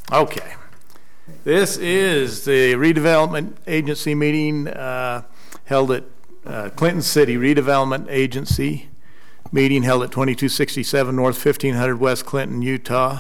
Okay. This is the redevelopment agency meeting held at Clinton City Redevelopment Agency meeting held at 2267 North 1500 West Clinton, Utah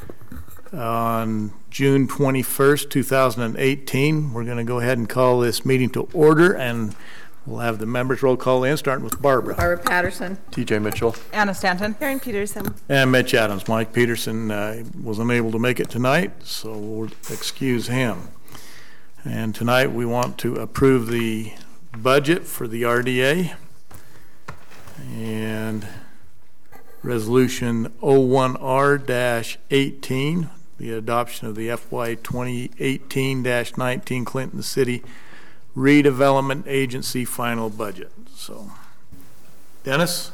on June 21st, 2018. We're going to go ahead and call this meeting to order, and we'll have the members roll call in, starting with Barbara. Barbara Patterson. TJ Mitchell. Anna Stanton. Karen Peterson. And Mitch Adams. Mike Peterson was unable to make it tonight, so we'll excuse him. And tonight we want to approve the budget for the RDA and resolution 01R-18, the adoption of the FY 2018-19 Clinton City Redevelopment Agency final budget. So, Dennis?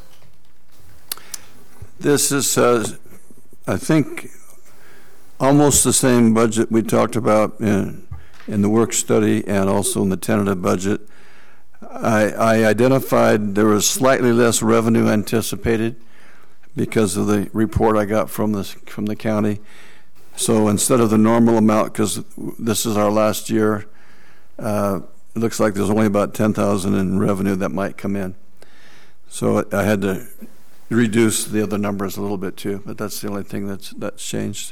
This is, I think, almost the same budget we talked about in the work study and also in the tentative budget. I identified there was slightly less revenue anticipated because of the report I got from the county. So instead of the normal amount, because this is our last year, it looks like there's only about $10,000 in revenue that might come in. So I had to reduce the other numbers a little bit too, but that's the only thing that's changed.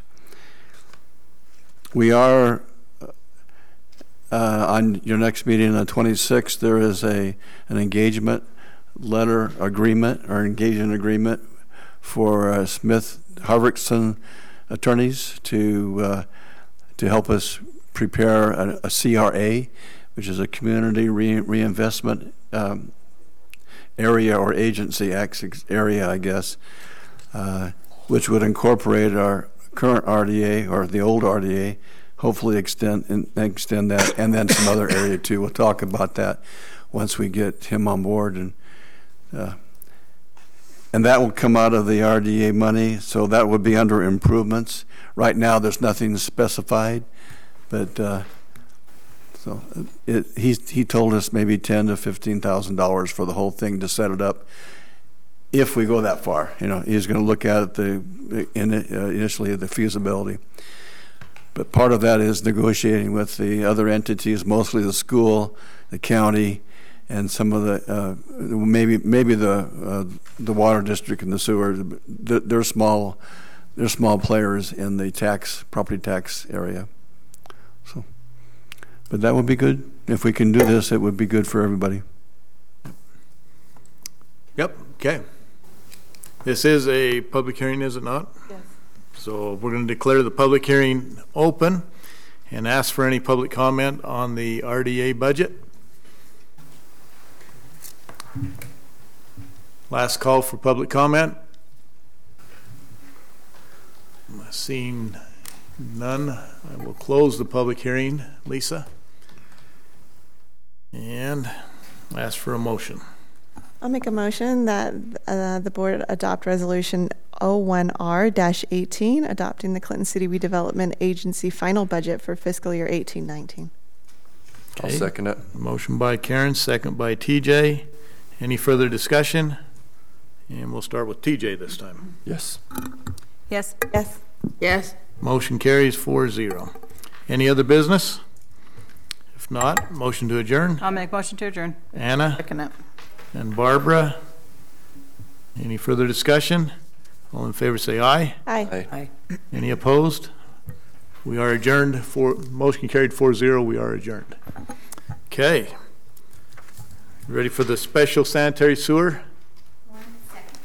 We are on your next meeting on the 26th. There is an engagement letter agreement or engagement agreement for Smith Harvickson attorneys to help us prepare a CRA, which is a community reinvestment area or agency area, I guess, which would incorporate our current RDA or the old RDA, hopefully extend that, and then some other area too. We'll talk about that once we get him on board, and that will come out of the RDA money, so that would be under improvements. Right now there's nothing specified, but he told us maybe $10,000 to $15,000 for the whole thing to set it up. If we go that far, he's going to look at it initially at the feasibility. But part of that is negotiating with the other entities, mostly the school, the county, and some of the maybe the water district and the sewer. They're small players in the property tax area. So, but that would be good if we can do this. It would be good for everybody. Yep. Okay. This is a public hearing, is it not? Yes. So we're going to declare the public hearing open and ask for any public comment on the RDA budget. Last call for public comment. Seeing none, I will close the public hearing. Lisa? And ask for a motion. I'll make a motion that the board adopt resolution 01R-18, adopting the Clinton City Redevelopment Agency final budget for fiscal year 18-19. I'll second it. Motion by Karen, second by TJ. Any further discussion? And we'll start with TJ this time. Yes. Yes. Yes. Yes. Motion carries 4-0. Any other business? If not, motion to adjourn. I'll make motion to adjourn. Anna Second it. and Barbara. Any further discussion? All in favor say aye. Aye. Aye. Any opposed? We are adjourned. Motion carried 4-0. We are adjourned. Okay. Ready for the special sanitary sewer? 1 second.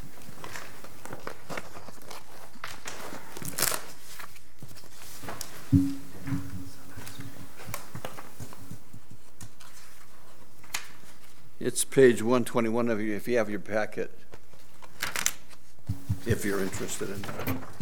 It's page 121 of you if you have your packet, if you're interested in that.